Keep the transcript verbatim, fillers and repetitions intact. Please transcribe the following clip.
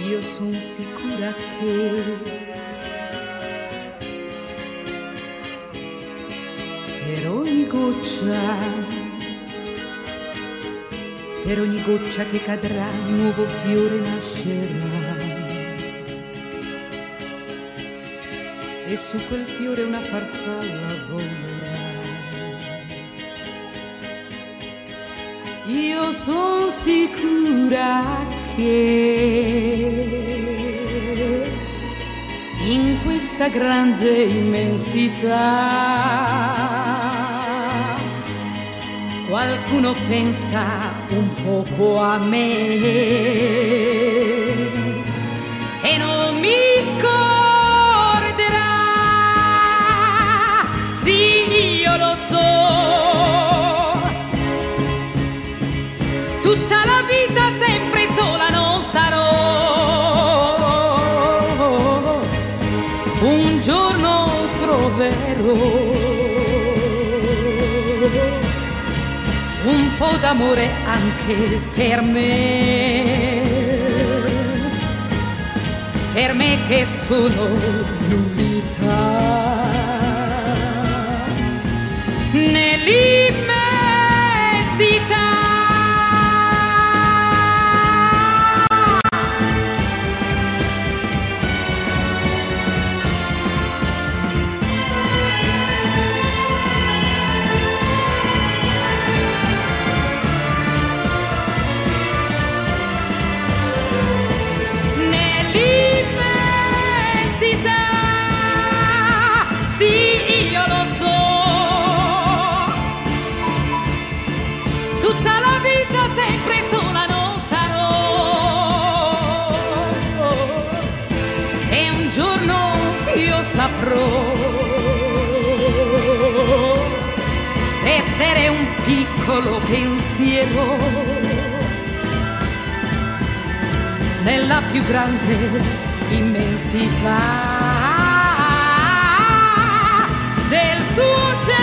io son sicura che per ogni goccia, per ogni goccia che cadrà, un nuovo fiore nascerà. E su quel fiore una farfalla volerà. Io son sicura che in questa grande immensità qualcuno pensa un poco a me e non mi scorderà. Sì, io lo so, tutta la vita sempre sola non sarò, un giorno troverò un po' d'amore anche per me, per me che sono l'unità nell'immensità. Saprò essere un piccolo pensiero nella più grande immensità del suo genere.